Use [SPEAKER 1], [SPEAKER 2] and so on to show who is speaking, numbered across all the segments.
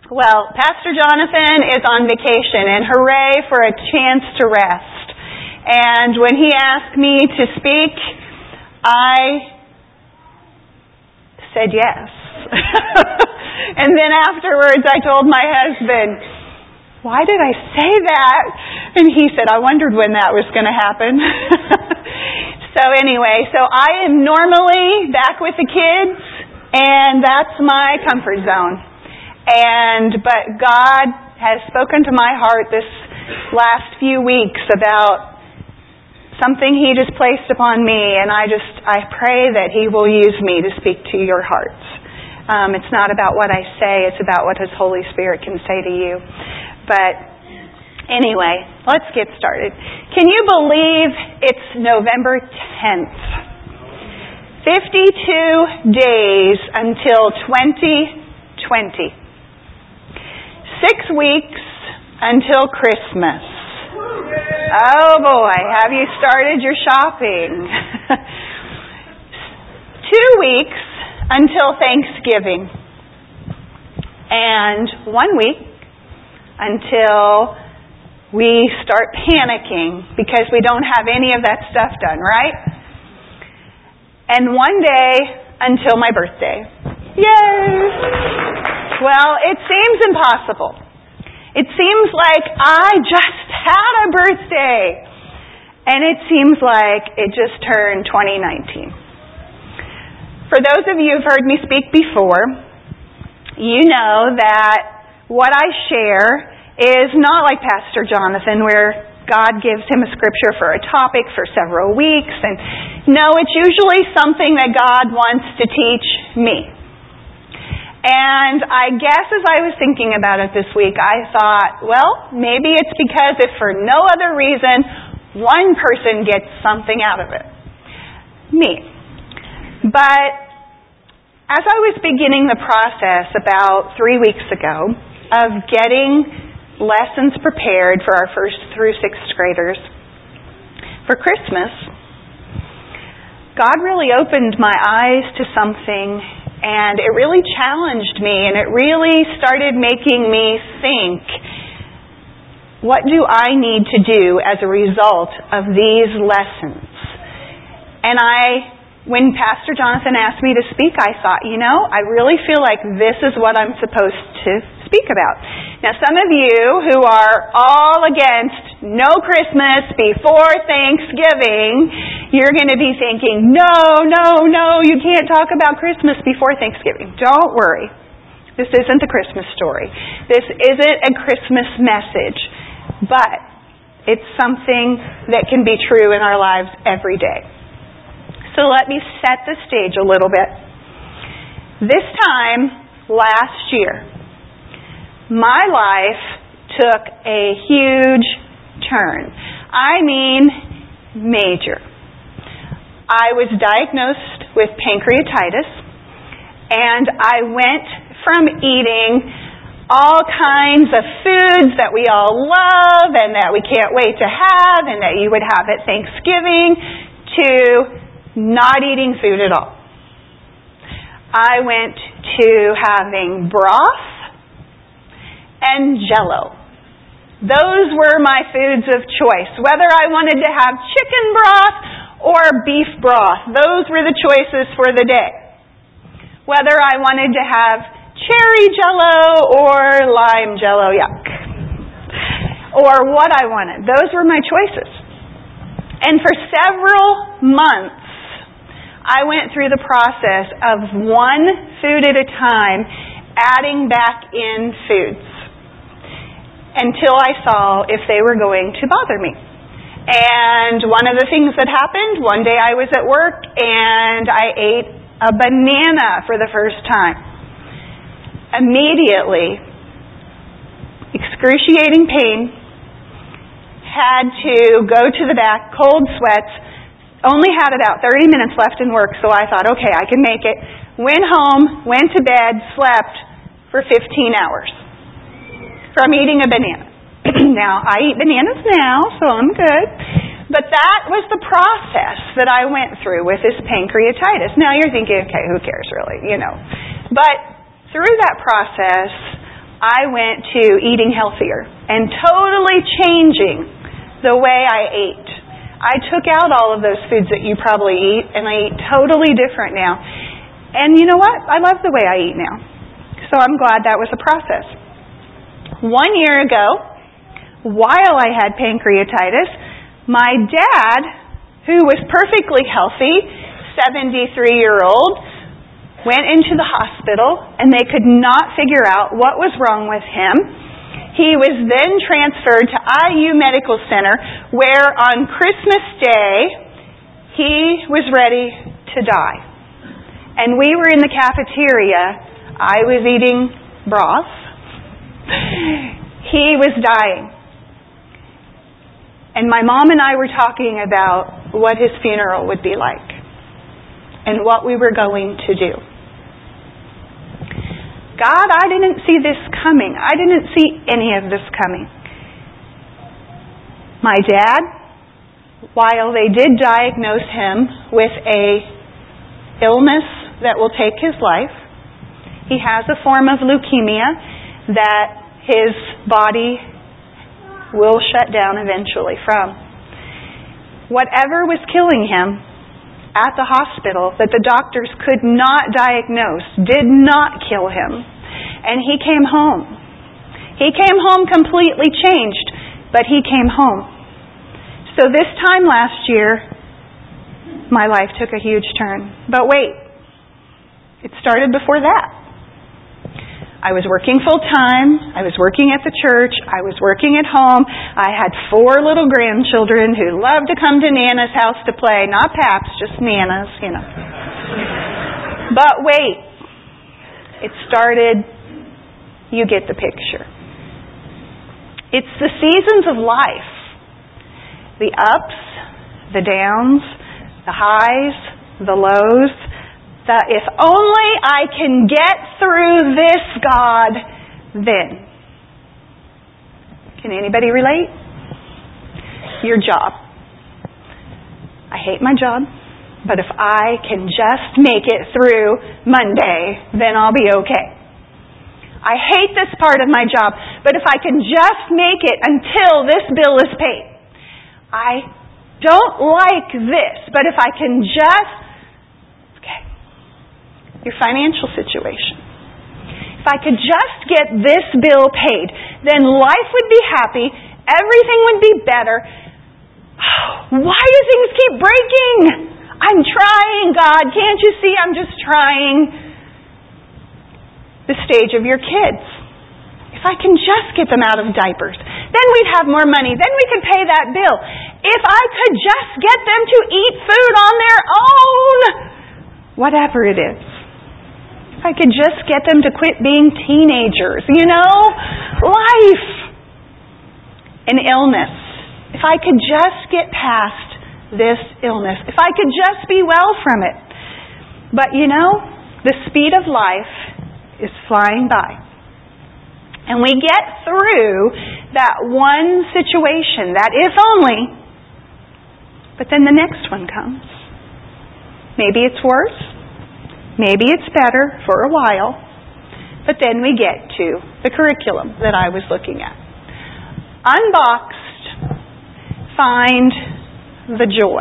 [SPEAKER 1] Well, Pastor Jonathan is on vacation, and hooray for a chance to rest. And when he asked me to speak, I said yes. And then afterwards I told my husband, why did I say that? And he said, I wondered when that was going to happen. So anyway, I am normally back with the kids, and that's my comfort zone. But God has spoken to my heart this last few weeks about something He just placed upon me, and I pray that He will use me to speak to your hearts. It's not about what I say, it's about what His Holy Spirit can say to you. But anyway, let's get started. Can you believe it's November 10th? 52 days until 2020. 6 weeks until Christmas. Oh boy, have you started your shopping? 2 weeks until Thanksgiving. And 1 week until we start panicking because we don't have any of that stuff done, right? And 1 day until my birthday. Yay! Well, it seems impossible. It seems like I just had a birthday. And it seems like it just turned 2019. For those of you who've heard me speak before, you know that what I share is not like Pastor Jonathan, where God gives him a scripture for a topic for several weeks. And no, it's usually something that God wants to teach me. And I guess as I was thinking about it this week, I thought, well, maybe it's because if for no other reason, one person gets something out of it. Me. But as I was beginning the process about 3 weeks ago of getting lessons prepared for our 1st through 6th graders for Christmas, God really opened my eyes to something, and it really challenged me, and it really started making me think, what do I need to do as a result of these lessons? And when Pastor Jonathan asked me to speak, I thought, I really feel like this is what I'm supposed to speak about. Now, some of you who are all against no Christmas before Thanksgiving, you're going to be thinking, no, you can't talk about Christmas before Thanksgiving. Don't worry. This isn't a Christmas story. This isn't a Christmas message. But it's something that can be true in our lives every day. So let me set the stage a little bit. This time last year, my life took a huge turn. I mean, major. I was diagnosed with pancreatitis, and I went from eating all kinds of foods that we all love and that we can't wait to have and that you would have at Thanksgiving to not eating food at all. I went to having broth and Jell-O. Those were my foods of choice. Whether I wanted to have chicken broth or beef broth, those were the choices for the day. Whether I wanted to have cherry Jell-O or lime Jell-O, yuck. Or what I wanted. Those were my choices. And for several months, I went through the process of one food at a time, adding back in foods, until I saw if they were going to bother me. And one of the things that happened, one day I was at work and I ate a banana for the first time. Immediately, excruciating pain, had to go to the back, cold sweats, only had about 30 minutes left in work, so I thought, okay, I can make it. Went home, went to bed, slept for 15 hours from eating a banana. Now, I eat bananas now, so I'm good. But that was the process that I went through with this pancreatitis. Now, you're thinking, okay, who cares really, But through that process, I went to eating healthier and totally changing the way I ate. I took out all of those foods that you probably eat, and I eat totally different now. And you know what? I love the way I eat now. So I'm glad that was a process. 1 year ago, while I had pancreatitis, my dad, who was perfectly healthy, 73-year-old, went into the hospital, and they could not figure out what was wrong with him. He was then transferred to IU Medical Center, where on Christmas Day, he was ready to die. And we were in the cafeteria. I was eating broth. He was dying. And my mom and I were talking about what his funeral would be like and what we were going to do. God, I didn't see this coming. I didn't see any of this coming. My dad, while they did diagnose him with a illness that will take his life, he has a form of leukemia that his body will shut down eventually from. Whatever was killing him at the hospital that the doctors could not diagnose did not kill him. And he came home. He came home completely changed, but he came home. So this time last year, my life took a huge turn. But wait, it started before that. I was working full time. I was working at the church. I was working at home. I had 4 little grandchildren who loved to come to Nana's house to play. Not Paps, just Nana's, you know. But wait. It started, you get the picture. It's the seasons of life. The ups, the downs, the highs, the lows. If only I can get through this, God, then. Can anybody relate? Your job. I hate my job, but if I can just make it through Monday, then I'll be okay. I hate this part of my job, but if I can just make it until this bill is paid. I don't like this, but if I can just... Your financial situation. If I could just get this bill paid, then life would be happy, everything would be better. Why do things keep breaking? I'm trying, God. Can't you see I'm just trying? The stage of your kids. If I can just get them out of diapers, then we'd have more money, then we could pay that bill. If I could just get them to eat food on their own, whatever it is. If I could just get them to quit being teenagers, you know? Life. An illness. If I could just get past this illness. If I could just be well from it. But you know, the speed of life is flying by. And we get through that one situation, that if only, but then the next one comes. Maybe it's worse. Maybe it's better for a while, but then we get to the curriculum that I was looking at. Unboxed, find the joy.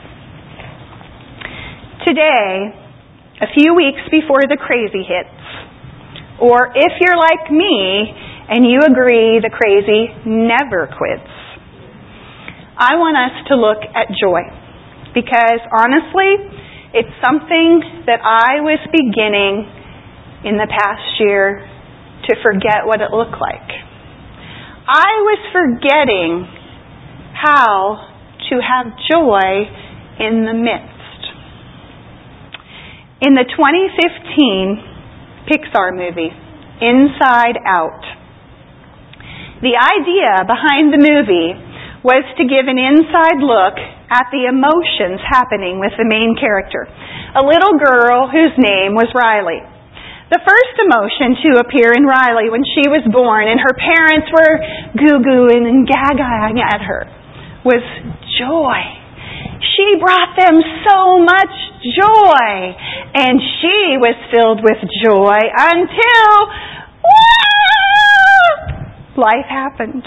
[SPEAKER 1] Today, a few weeks before the crazy hits, or if you're like me and you agree the crazy never quits, I want us to look at joy. Because honestly, it's something that I was beginning in the past year to forget what it looked like. I was forgetting how to have joy in the midst. In the 2015 Pixar movie, Inside Out, the idea behind the movie was to give an inside look at the emotions happening with the main character, a little girl whose name was Riley. The first emotion to appear in Riley when she was born and her parents were goo-gooing and gagaing at her was joy. She brought them so much joy, and she was filled with joy until... life happened.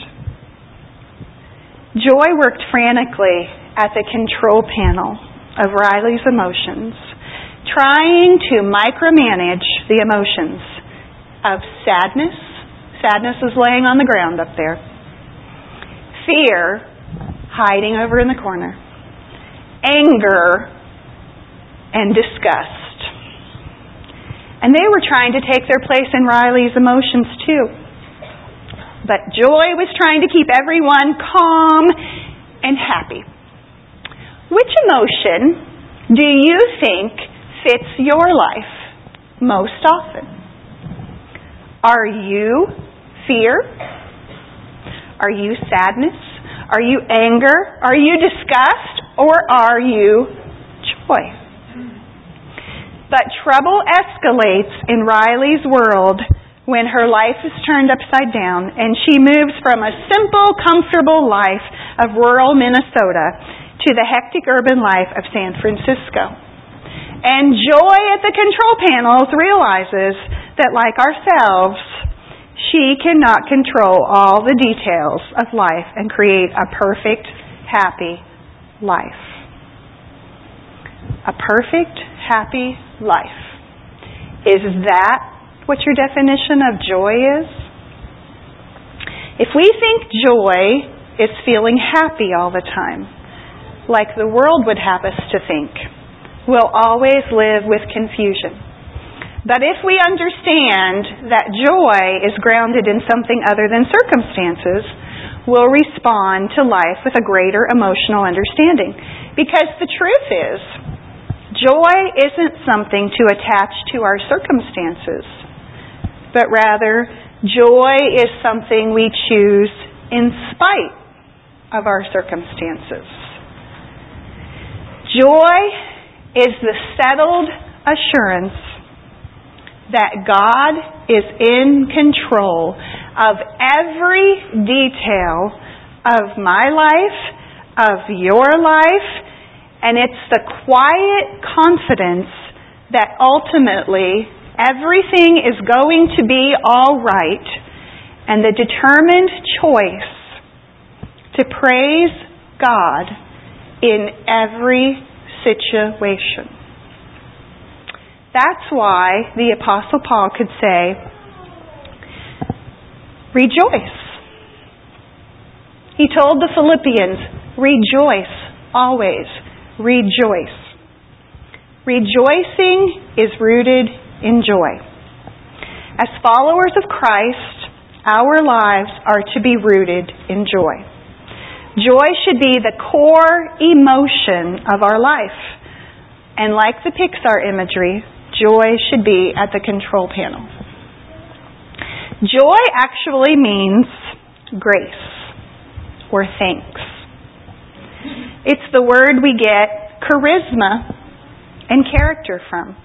[SPEAKER 1] Joy worked frantically at the control panel of Riley's emotions, trying to micromanage the emotions of sadness. Sadness is laying on the ground up there. Fear, hiding over in the corner. Anger and disgust. And they were trying to take their place in Riley's emotions too. But joy was trying to keep everyone calm and happy. Which emotion do you think fits your life most often? Are you fear? Are you sadness? Are you anger? Are you disgust? Or are you joy? But trouble escalates in Riley's world when her life is turned upside down and she moves from a simple, comfortable life of rural Minnesota to the hectic urban life of San Francisco. And joy at the control panels realizes that, like ourselves, she cannot control all the details of life and create a perfect, happy life. A perfect, happy life. Is that what your definition of joy is? If we think joy is feeling happy all the time, like the world would have us to think, we'll always live with confusion. But if we understand that joy is grounded in something other than circumstances, we'll respond to life with a greater emotional understanding. Because the truth is, joy isn't something to attach to our circumstances, but rather, joy is something we choose in spite of our circumstances. Joy is the settled assurance that God is in control of every detail of my life, of your life, and it's the quiet confidence that ultimately everything is going to be all right, and the determined choice to praise God in every situation. That's why the Apostle Paul could say, rejoice. He told the Philippians, rejoice always. Rejoice. Rejoicing is rooted in joy. As followers of Christ, our lives are to be rooted in joy. Joy should be the core emotion of our life. And like the Pixar imagery, joy should be at the control panel. Joy actually means grace or thanks. It's the word we get charisma and character from.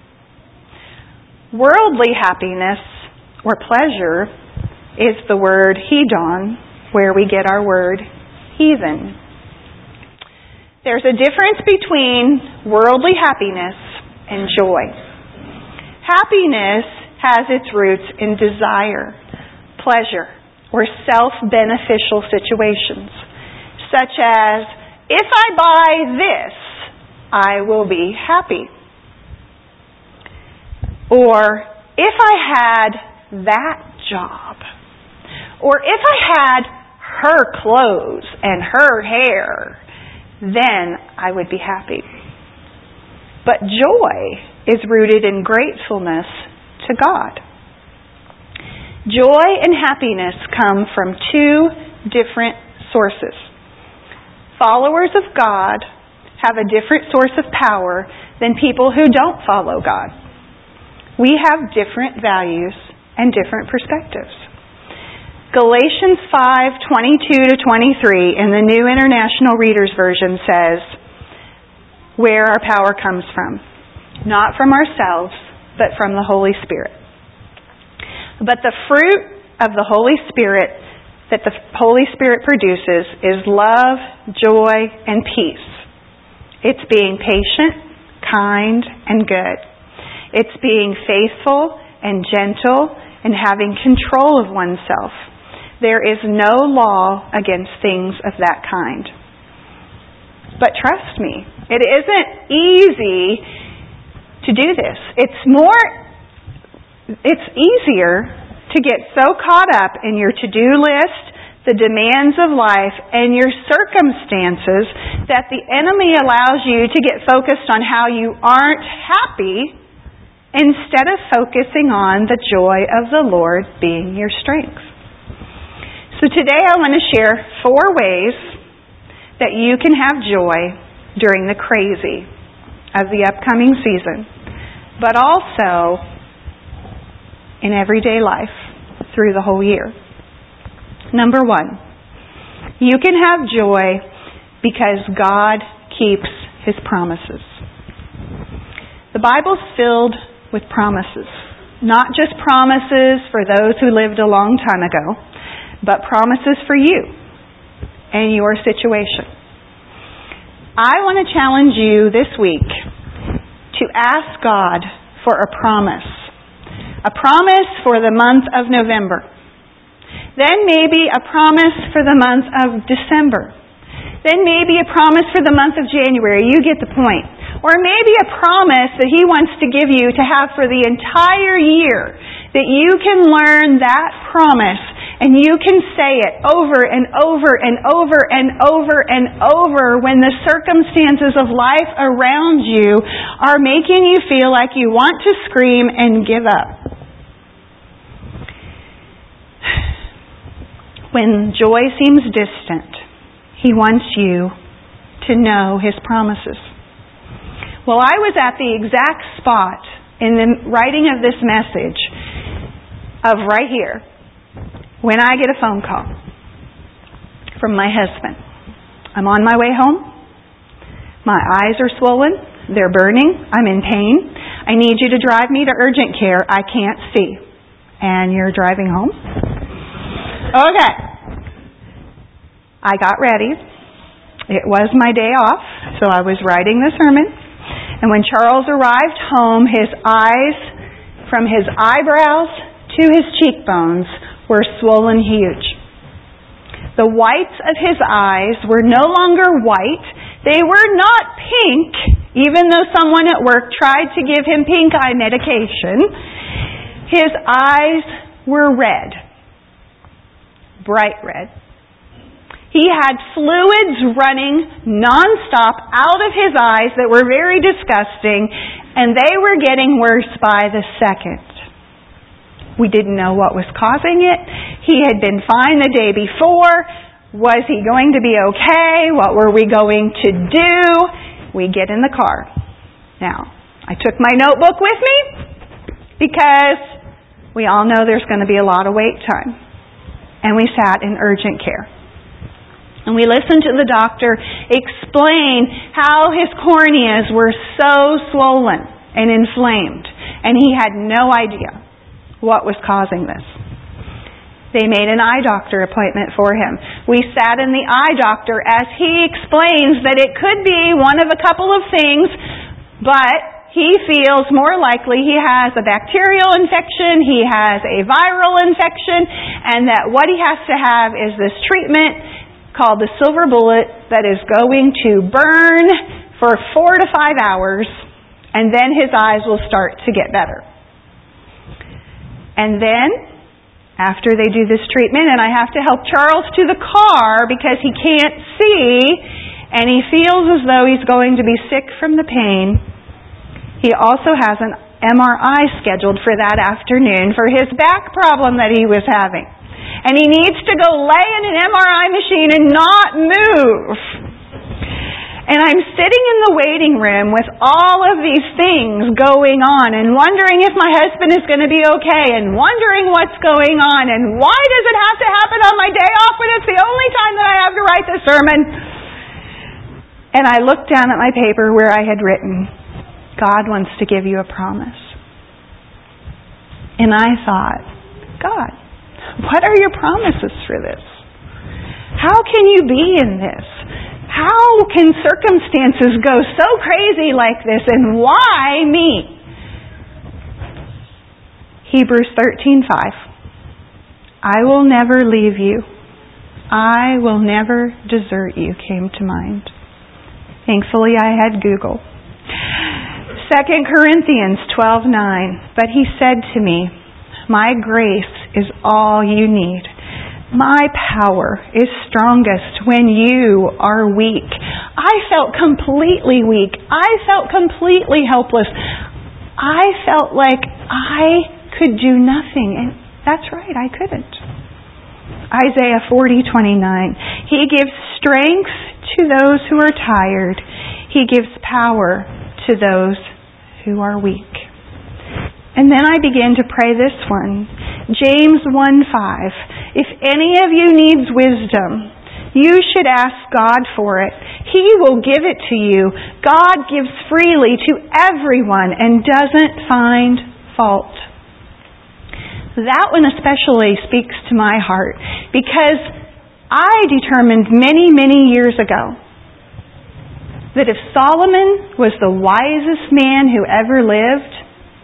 [SPEAKER 1] Worldly happiness or pleasure is the word hedon, where we get our word heathen. There's a difference between worldly happiness and joy. Happiness has its roots in desire, pleasure, or self-beneficial situations, such as, if I buy this, I will be happy. Or, if I had that job. Or, if I had her clothes and her hair, then I would be happy. But joy is rooted in gratefulness to God. Joy and happiness come from two different sources. Followers of God have a different source of power than people who don't follow God. We have different values and different perspectives. Galatians 5:22-23 in the New International Reader's Version says, where our power comes from. Not from ourselves, but from the Holy Spirit. But the fruit of the Holy Spirit that the Holy Spirit produces is love, joy, and peace. It's being patient, kind, and good. It's being faithful and gentle and having control of oneself. There is no law against things of that kind. But trust me, it isn't easy to do this. It's easier to get so caught up in your to-do list, the demands of life, and your circumstances that the enemy allows you to get focused on how you aren't happy instead of focusing on the joy of the Lord being your strength. So today I want to share 4 ways that you can have joy during the crazy of the upcoming season, but also in everyday life through the whole year. Number 1, you can have joy because God keeps His promises. The Bible's filled with promises. Not just promises for those who lived a long time ago, but promises for you and your situation. I want to challenge you this week to ask God for a promise for the month of November. Then maybe a promise for the month of December. Then maybe a promise for the month of January. You get the point. Or maybe a promise that He wants to give you to have for the entire year. That you can learn that promise and you can say it over and over and over and over and over when the circumstances of life around you are making you feel like you want to scream and give up. When joy seems distant, He wants you to know His promises. Well, I was at the exact spot in the writing of this message of right here when I get a phone call from my husband. I'm on my way home. My eyes are swollen. They're burning. I'm in pain. I need you to drive me to urgent care. I can't see. And you're driving home? Okay. I got ready. It was my day off, so I was writing the sermon. And when Charles arrived home, his eyes, from his eyebrows to his cheekbones, were swollen huge. The whites of his eyes were no longer white. They were not pink, even though someone at work tried to give him pink eye medication. His eyes were red. Bright red. He had fluids running nonstop out of his eyes that were very disgusting, and they were getting worse by the second. We didn't know what was causing it. He had been fine the day before. Was he going to be okay? What were we going to do? We get in the car. Now, I took my notebook with me because we all know there's going to be a lot of wait time. And we sat in urgent care. And we listened to the doctor explain how his corneas were so swollen and inflamed. And he had no idea what was causing this. They made an eye doctor appointment for him. We sat in the eye doctor as he explains that it could be one of a couple of things, but he feels more likely he has a bacterial infection, he has a viral infection, and that what he has to have is this treatment called the silver bullet that is going to burn for 4 to 5 hours, and then his eyes will start to get better. And then, after they do this treatment, and I have to help Charles to the car because he can't see, and he feels as though he's going to be sick from the pain, he also has an MRI scheduled for that afternoon for his back problem that he was having. And he needs to go lay in an MRI machine and not move. And I'm sitting in the waiting room with all of these things going on and wondering if my husband is going to be okay and wondering what's going on and why does it have to happen on my day off when it's the only time that I have to write the sermon. And I looked down at my paper where I had written, God wants to give you a promise. And I thought, God, what are your promises for this? How can you be in this? How can circumstances go so crazy like this, and why me? Hebrews 13:5. I will never leave you. I will never desert you came to mind. Thankfully, I had Google. 2 Corinthians 12:9. But he said to me, my grace is all you need. My power is strongest when you are weak. I felt completely weak. I felt completely helpless. I felt like I could do nothing. And that's right, I couldn't. Isaiah 40:29. He gives strength to those who are tired. He gives power to those who are weak. And then I began to pray this one. James 1:5. If any of you needs wisdom, you should ask God for it. He will give it to you. God gives freely to everyone and doesn't find fault. That one especially speaks to my heart because I determined many, many years ago that if Solomon was the wisest man who ever lived,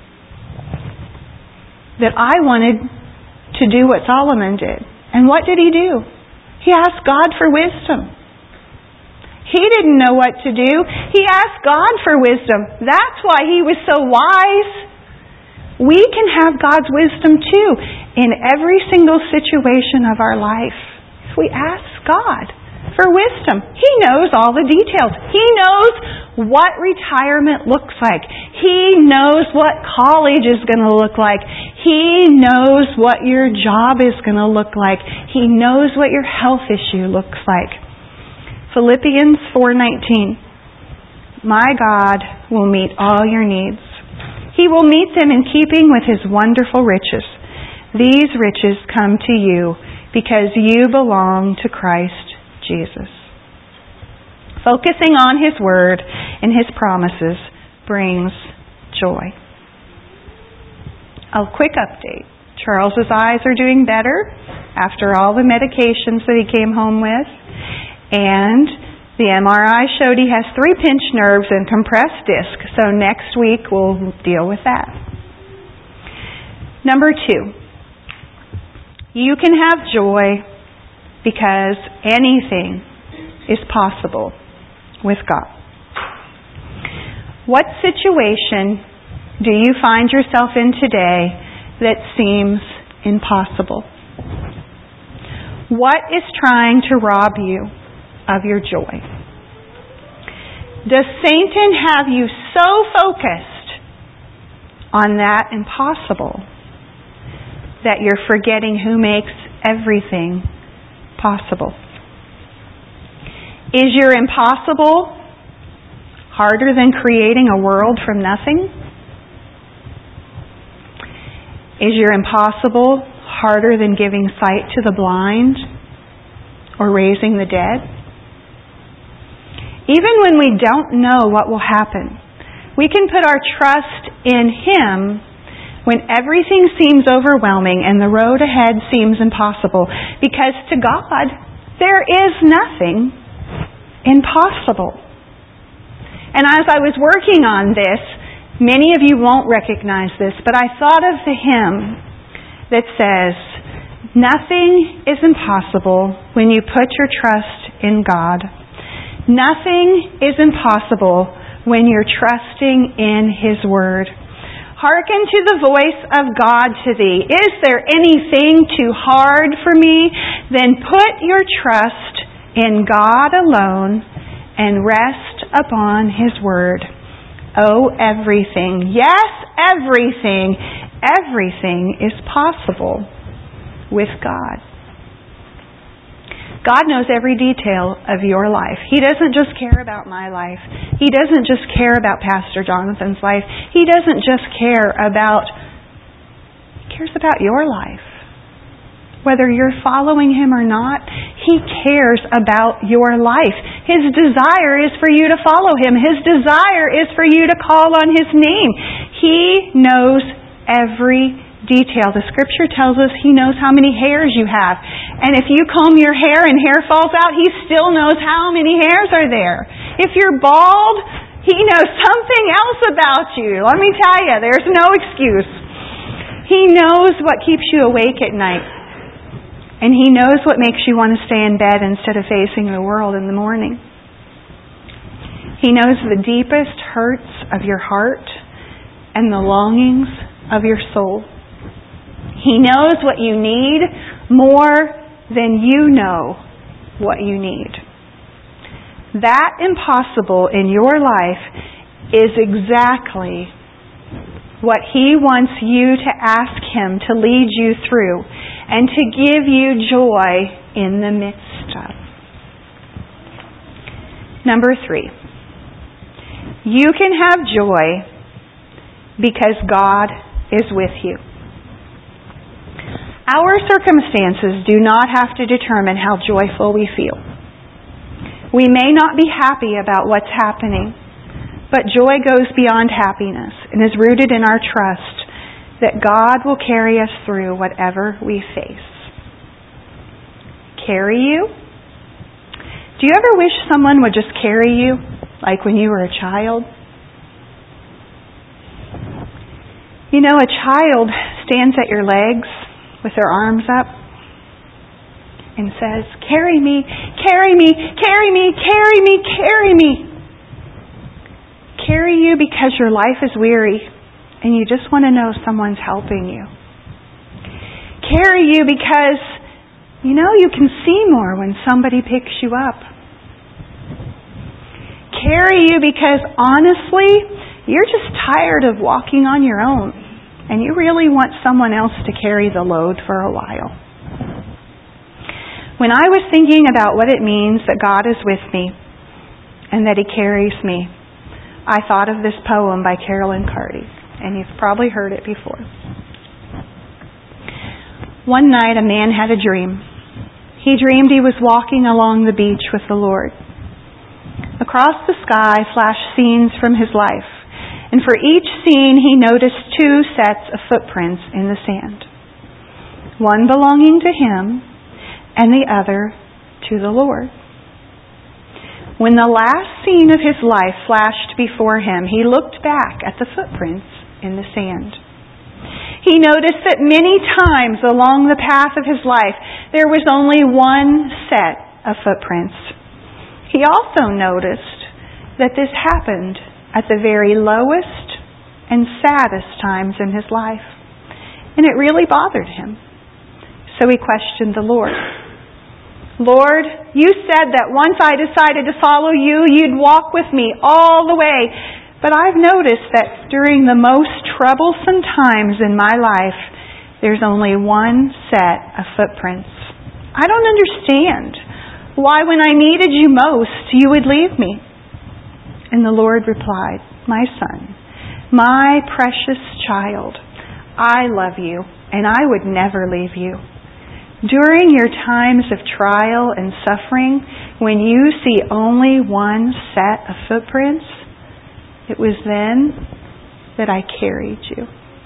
[SPEAKER 1] that I wanted to do what Solomon did. And what did he do? He asked God for wisdom. He didn't know what to do. He asked God for wisdom. That's why he was so wise. We can have God's wisdom too in every single situation of our life. If we ask God for wisdom, He knows all the details. He knows what retirement looks like. He knows what college is going to look like. He knows what your job is going to look like. He knows what your health issue looks like. Philippians 4:19. My God will meet all your needs. He will meet them in keeping with His wonderful riches. These riches come to you because you belong to Christ Jesus. Focusing on His Word and His promises brings joy. A quick update. Charles's eyes are doing better after all the medications that he came home with. And the MRI showed he has 3 pinched nerves and compressed disc. So next week we'll deal with that. Number 2. You can have joy because anything is possible with God. What situation do you find yourself in today that seems impossible? What is trying to rob you of your joy? Does Satan have you so focused on that impossible that you're forgetting who makes everything possible? Is your impossible harder than creating a world from nothing? Is your impossible harder than giving sight to the blind or raising the dead? Even when we don't know what will happen, we can put our trust in Him when everything seems overwhelming and the road ahead seems impossible. Because to God, there is nothing impossible. And as I was working on this, many of you won't recognize this, but I thought of the hymn that says, nothing is impossible when you put your trust in God. Nothing is impossible when you're trusting in His Word. Hearken to the voice of God to thee. Is there anything too hard for me? Then put your trust in God alone and rest upon His Word. Oh, everything, yes, everything is possible with God. God knows every detail of your life. He doesn't just care about my life. He doesn't just care about Pastor Jonathan's life. He doesn't just care about, He cares about your life. Whether you're following Him or not, He cares about your life. His desire is for you to follow Him. His desire is for you to call on His name. He knows every detail. The Scripture tells us He knows how many hairs you have. And if you comb your hair and hair falls out, He still knows how many hairs are there. If you're bald, He knows something else about you. Let me tell you, there's no excuse. He knows what keeps you awake at night. And He knows what makes you want to stay in bed instead of facing the world in the morning. He knows the deepest hurts of your heart and the longings of your soul. He knows what you need more than you know what you need. That impossible in your life is exactly what He wants you to ask Him to lead you through and to give you joy in the midst of. Number 3, you can have joy because God is with you. Our circumstances do not have to determine how joyful we feel. We may not be happy about what's happening, but joy goes beyond happiness and is rooted in our trust that God will carry us through whatever we face. Carry you? Do you ever wish someone would just carry you, like when you were a child? You know, a child stands at your legs with their arms up and says, "Carry me, carry me, carry me, carry me, carry me." Carry you because your life is weary and you just want to know someone's helping you. Carry you because you can see more when somebody picks you up. Carry you because honestly, you're just tired of walking on your own and you really want someone else to carry the load for a while. When I was thinking about what it means that God is with me and that He carries me, I thought of this poem by Carolyn Carty, and you've probably heard it before. One night a man had a dream. He dreamed he was walking along the beach with the Lord. Across the sky flashed scenes from his life, and for each scene he noticed 2 sets of footprints in the sand. One belonging to him, and the other to the Lord. When the last scene of his life flashed before him, he looked back at the footprints in the sand. He noticed that many times along the path of his life, there was only one set of footprints. He also noticed that this happened at the very lowest and saddest times in his life. And it really bothered him. So he questioned the Lord. "Lord, you said that once I decided to follow you, you'd walk with me all the way. But I've noticed that during the most troublesome times in my life, there's only one set of footprints. I don't understand why when I needed you most, you would leave me." And the Lord replied, "My son, my precious child, I love you and I would never leave you. During your times of trial and suffering, when you see only one set of footprints, it was then that I carried you."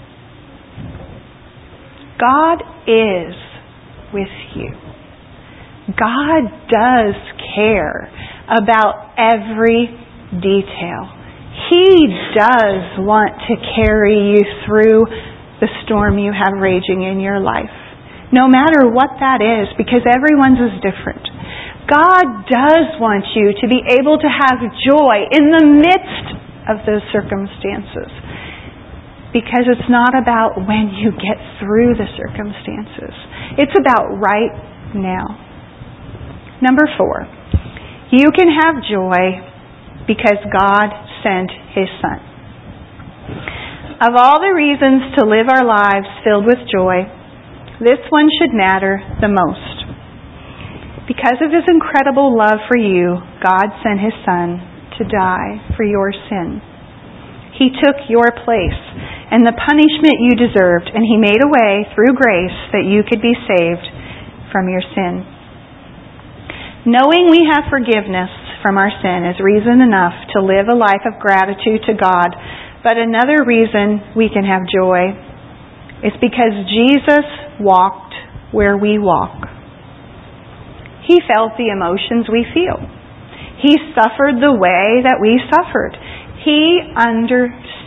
[SPEAKER 1] God is with you. God does care about every detail. He does want to carry you through the storm you have raging in your life. No matter what that is, because everyone's is different. God does want you to be able to have joy in the midst of those circumstances. Because it's not about when you get through the circumstances. It's about right now. Number 4, you can have joy because God sent His Son. Of all the reasons to live our lives filled with joy, this one should matter the most. Because of His incredible love for you, God sent His Son to die for your sin. He took your place and the punishment you deserved, and He made a way through grace that you could be saved from your sin. Knowing we have forgiveness from our sin is reason enough to live a life of gratitude to God, but another reason we can have joy is because Jesus walked where we walk. He felt the emotions we feel. He suffered the way that we suffered. He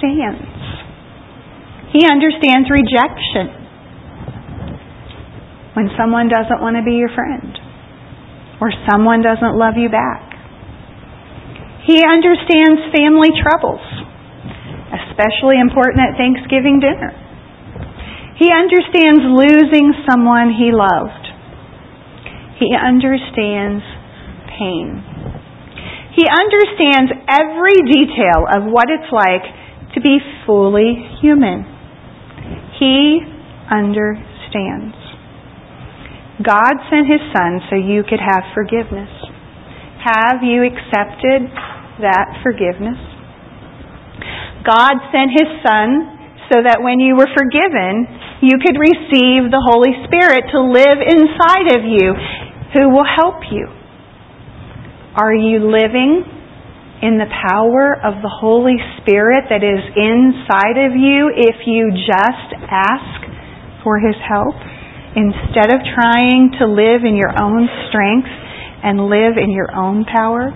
[SPEAKER 1] understands. He understands rejection. when someone doesn't want to be your friend or someone doesn't love you back. He understands family troubles, especially important at Thanksgiving dinner. He understands losing someone he loved. He understands pain. He understands every detail of what it's like to be fully human. He understands. God sent His Son so you could have forgiveness. Have you accepted that forgiveness? God sent His Son so that when you were forgiven, you could receive the Holy Spirit to live inside of you, who will help you. Are you living in the power of the Holy Spirit that is inside of you if you just ask for His help instead of trying to live in your own strength and live in your own power?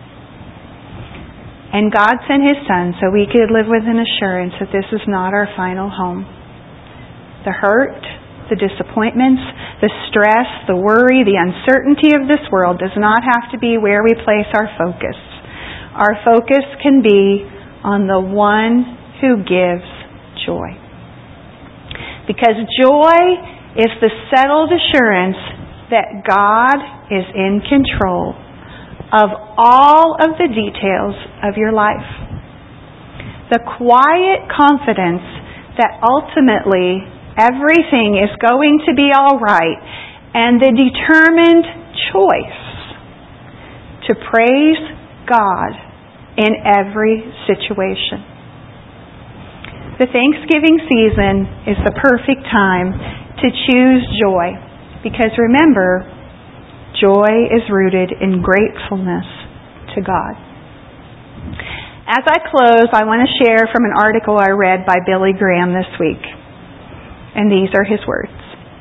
[SPEAKER 1] And God sent His Son so we could live with an assurance that this is not our final home. The hurt, the disappointments, the stress, the worry, the uncertainty of this world does not have to be where we place our focus. Our focus can be on the one who gives joy. Because joy is the settled assurance that God is in control of all of the details of your life. The quiet confidence that ultimately everything is going to be all right, and the determined choice to praise God in every situation. The Thanksgiving season is the perfect time to choose joy, because remember, joy is rooted in gratefulness to God. As I close, I want to share from an article I read by Billy Graham this week. And these are his words.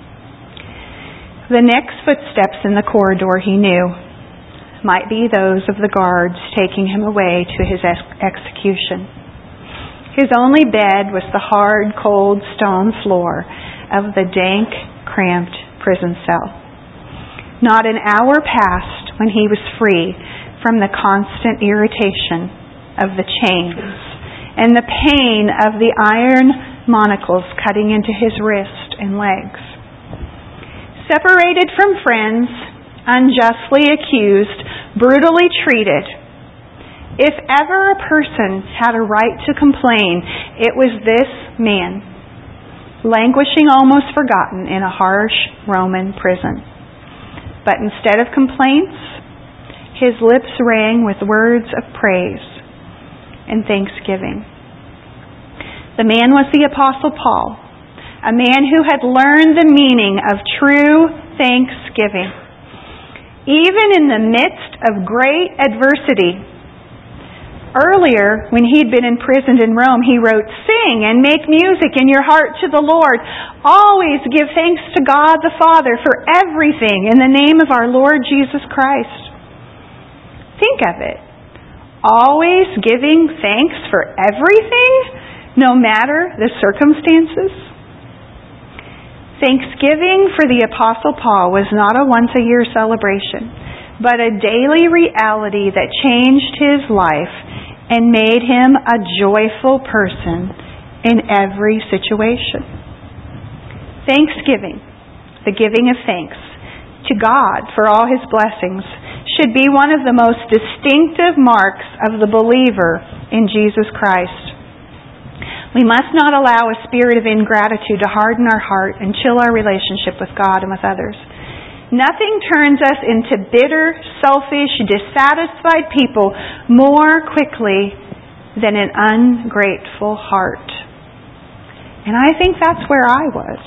[SPEAKER 1] The next footsteps in the corridor he knew might be those of the guards taking him away to his execution. His only bed was the hard, cold stone floor of the dank, cramped prison cell. Not an hour passed when he was free from the constant irritation of the chains and the pain of the iron monocles cutting into his wrist and legs. Separated from friends, unjustly accused, brutally treated. If ever a person had a right to complain, it was this man, languishing almost forgotten in a harsh Roman prison. But instead of complaints, his lips rang with words of praise and thanksgiving. The man was the Apostle Paul, a man who had learned the meaning of true thanksgiving. Even in the midst of great adversity. Earlier, when he'd been imprisoned in Rome, he wrote, "Sing and make music in your heart to the Lord. Always give thanks to God the Father for everything in the name of our Lord Jesus Christ." Think of it. Always giving thanks for everything? No matter the circumstances? Thanksgiving for the Apostle Paul was not a once-a-year celebration, but a daily reality that changed his life and made him a joyful person in every situation. Thanksgiving, the giving of thanks to God for all His blessings, should be one of the most distinctive marks of the believer in Jesus Christ. We must not allow a spirit of ingratitude to harden our heart and chill our relationship with God and with others. Nothing turns us into bitter, selfish, dissatisfied people more quickly than an ungrateful heart. And I think that's where I was.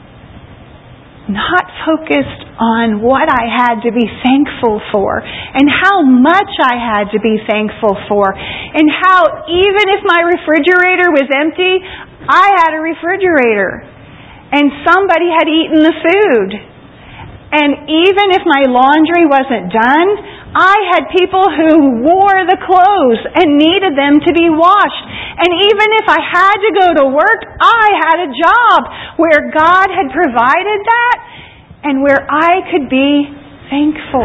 [SPEAKER 1] Not focused on what I had to be thankful for and how much I had to be thankful for and how even if my refrigerator was empty, I had a refrigerator and somebody had eaten the food. And even if my laundry wasn't done, I had people who wore the clothes and needed them to be washed. And even if I had to go to work, I had a job where God had provided that. and where I could be thankful.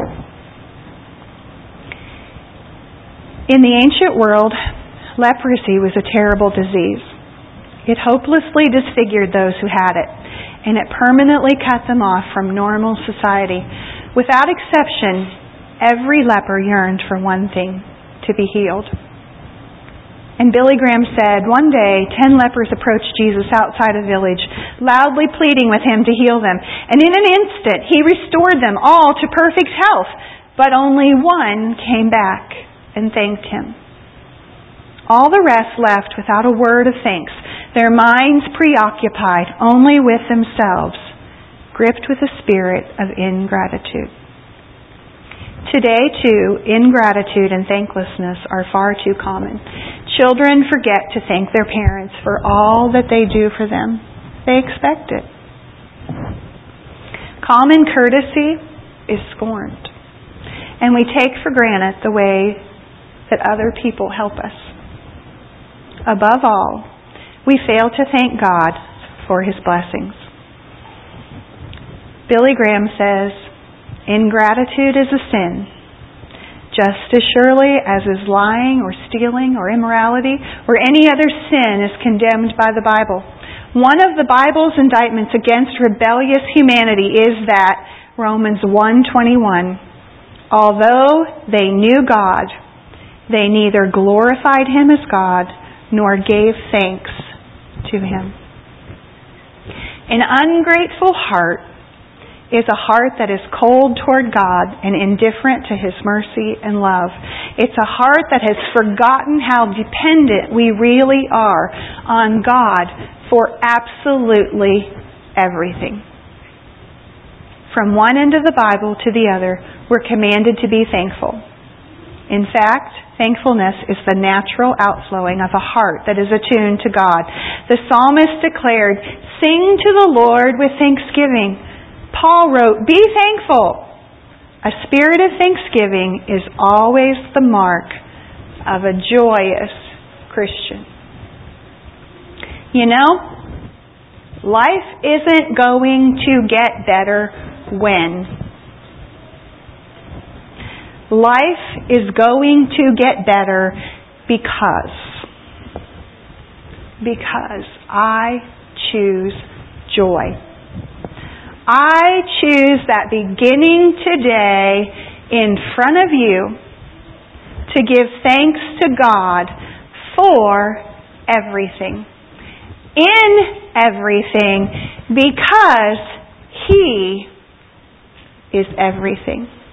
[SPEAKER 1] In the ancient world, leprosy was a terrible disease. It hopelessly disfigured those who had it, and it permanently cut them off from normal society. Without exception, every leper yearned for one thing: to be healed. And Billy Graham said, one day 10 lepers approached Jesus outside a village, loudly pleading with him to heal them. And in an instant, he restored them all to perfect health. But only one came back and thanked him. All the rest left without a word of thanks, their minds preoccupied only with themselves, gripped with a spirit of ingratitude. Today, too, ingratitude and thanklessness are far too common. Children forget to thank their parents for all that they do for them. They expect it. Common courtesy is scorned, and we take for granted the way that other people help us. Above all, we fail to thank God for His blessings. Billy Graham says, ingratitude is a sin, just as surely as is lying or stealing or immorality or any other sin is condemned by the Bible. One of the Bible's indictments against rebellious humanity is that, Romans 1:21, although they knew God, they neither glorified Him as God nor gave thanks to Him. An ungrateful heart is a heart that is cold toward God and indifferent to His mercy and love. It's a heart that has forgotten how dependent we really are on God for absolutely everything. From one end of the Bible to the other, we're commanded to be thankful. In fact, thankfulness is the natural outflowing of a heart that is attuned to God. The psalmist declared, "Sing to the Lord with thanksgiving." Paul wrote, "Be thankful." A spirit of thanksgiving is always the mark of a joyous Christian. You know, life isn't going to get better when. Life is going to get better because I choose joy. I choose that beginning today in front of you to give thanks to God for everything. In everything, because He is everything.